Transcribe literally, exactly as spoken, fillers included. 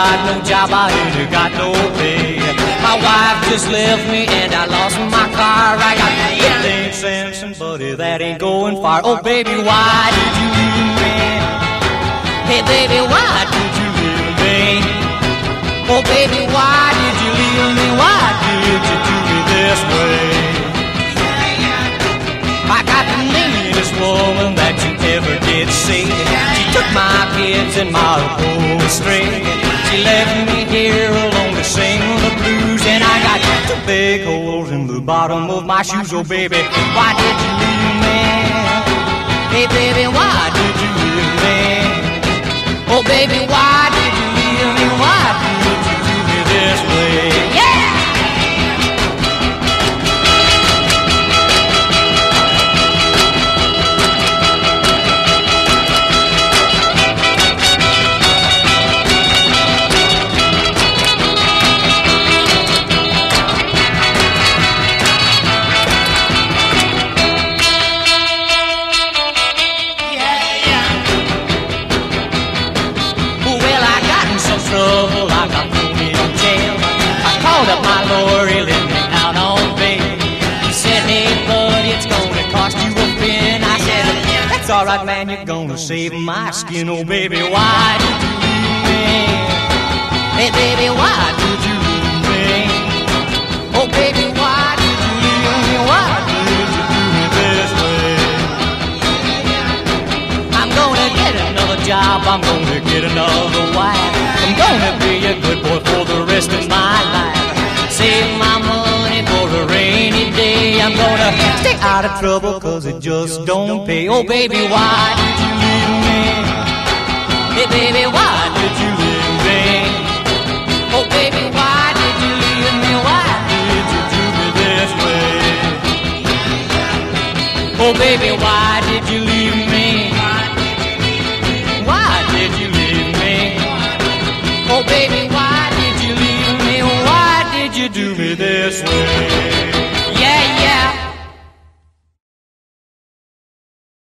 got no job, I ain't got no pay. My wife just left me and I lost my car. I got fifteen cents and buddy, that ain't going far. Oh baby, why did you leave me? Hey baby, why did you leave me? Oh baby, why did you leave me? Why did you do me this way? I got the meanest woman that you ever did see. She took my kids and my whole string. She left me here alone to sing the blues. And I got two big holes in the bottom of my shoes. Oh baby, why did you leave me? Hey baby, why did you leave me? Oh baby, why did you leave me? Why did you do me this way? Yeah! Trouble, I got thrown in jail. I called up my lawyer, he let me out on bail. He said, hey bud, it's gonna cost you a fin. I said, that's alright man, you're gonna save my skin. Oh baby, why did you leave me? Hey baby, why did you leave me? Oh baby, why did you leave me? Why did you do me this way? I'm gonna get another job, I'm gonna get another wife. I'm gonna be a good boy for the rest of my life. Save my money for a rainy day. I'm gonna stay out of trouble cause it just don't pay. Oh baby, why did you leave me? Hey baby, why did you leave me? Oh baby, why did you leave me? Why did you do me this way? Oh baby, why did you leave me? Why did you leave me? Oh baby, why did you leave me? Why did you do me this way?